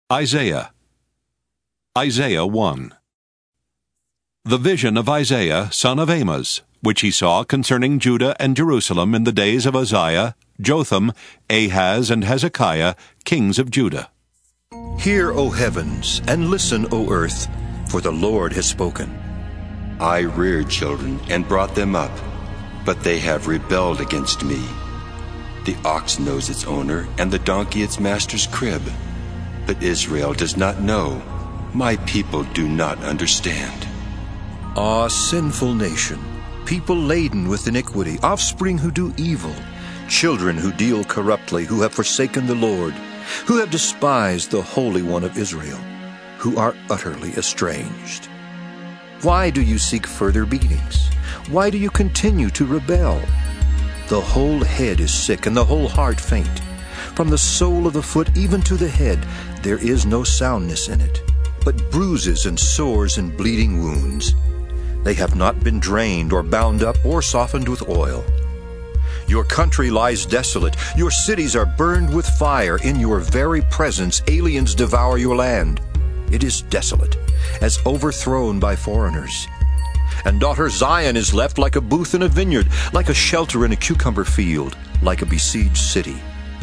Isaiah. Isaiah 1. The vision of Isaiah, son of Amoz, which he saw concerning Judah and Jerusalem in the days of Uzziah, Jotham, Ahaz, and Hezekiah, kings of Judah. Hear, O heavens, and listen, O earth, for the Lord has spoken. I reared children and brought them up, but they have rebelled against me. The ox knows its owner, and the donkey its master's crib. But Israel does not know. My people do not understand. Ah, sinful nation, people laden with iniquity, offspring who do evil, children who deal corruptly, who have forsaken the Lord, who have despised the Holy One of Israel, who are utterly estranged. Why do you seek further beatings? Why do you continue to rebel? The whole head is sick and the whole heart faint. From the sole of the foot even to the head, there is no soundness in it, but bruises and sores and bleeding wounds. They have not been drained or bound up or softened with oil. Your country lies desolate. Your cities are burned with fire. In your very presence, aliens devour your land. It is desolate, as overthrown by foreigners. And daughter Zion is left like a booth in a vineyard, like a shelter in a cucumber field, like a besieged city.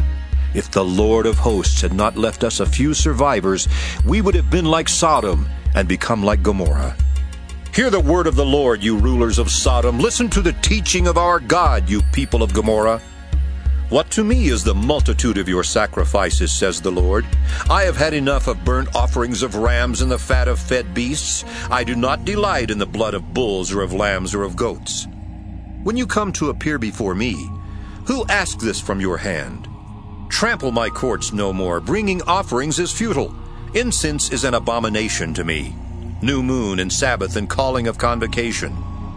If the Lord of hosts had not left us a few survivors, we would have been like Sodom and become like Gomorrah. Hear the word of the Lord, you rulers of Sodom. Listen to the teaching of our God, you people of Gomorrah. What to me is the multitude of your sacrifices, says the Lord. I have had enough of burnt offerings of rams and the fat of fed beasts. I do not delight in the blood of bulls or of lambs or of goats. When you come to appear before me, who asked this from your hand? Trample my courts no more. Bringing offerings is futile. Incense is an abomination to me. New moon and Sabbath and calling of convocation.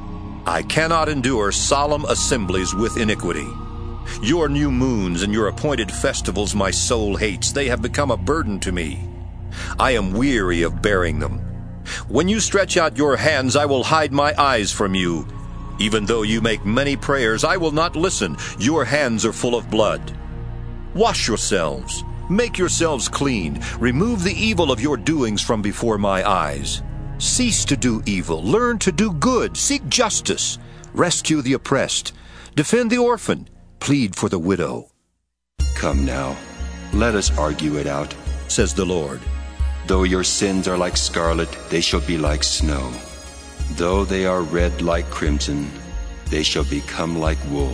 I cannot endure solemn assemblies with iniquity. Your new moons and your appointed festivals my soul hates. They have become a burden to me. I am weary of bearing them. When you stretch out your hands, I will hide my eyes from you. Even though you make many prayers, I will not listen. Your hands are full of blood. Wash yourselves. Make yourselves clean. Remove the evil of your doings from before my eyes. Cease to do evil. Learn to do good. Seek justice. Rescue the oppressed. Defend the orphan. Plead for the widow. Come now, let us argue it out, says the Lord. Though your sins are like scarlet, they shall be like snow. Though they are red like crimson, they shall become like wool.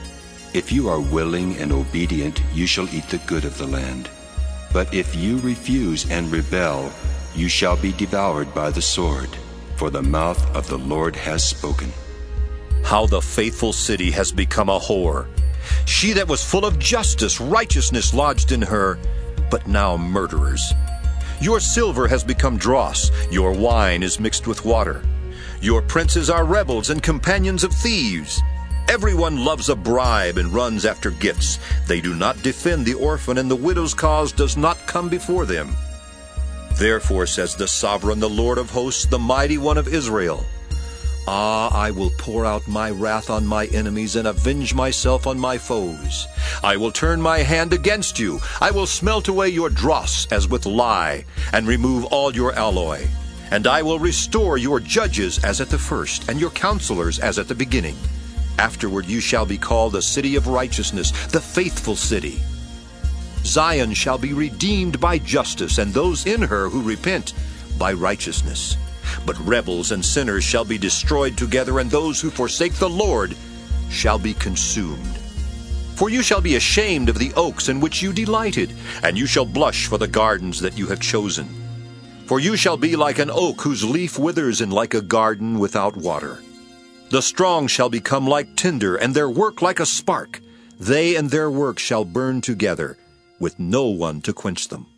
If you are willing and obedient, you shall eat the good of the land. But if you refuse and rebel, you shall be devoured by the sword, for the mouth of the Lord has spoken. How the faithful city has become a whore. She that was full of justice, righteousness lodged in her, but now murderers. Your silver has become dross, your wine is mixed with water. Your princes are rebels and companions of thieves. Everyone loves a bribe and runs after gifts. They do not defend the orphan, and the widow's cause does not come before them. Therefore, says the sovereign, the Lord of hosts, the mighty one of Israel, Ah, I will pour out my wrath on my enemies and avenge myself on my foes. I will turn my hand against you. I will smelt away your dross as with lye, and remove all your alloy. And I will restore your judges as at the first, and your counselors as at the beginning. Afterward you shall be called the city of righteousness, the faithful city. Zion shall be redeemed by justice, and those in her who repent by righteousness. But rebels and sinners shall be destroyed together, and those who forsake the Lord shall be consumed. For you shall be ashamed of the oaks in which you delighted, and you shall blush for the gardens that you have chosen. For you shall be like an oak whose leaf withers, and like a garden without water. The strong shall become like tinder, and their work like a spark. They and their work shall burn together, with no one to quench them.